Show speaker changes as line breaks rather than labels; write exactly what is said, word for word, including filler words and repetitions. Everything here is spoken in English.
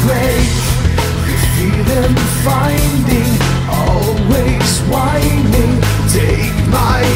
grave. You feel them finding, always whining. Take my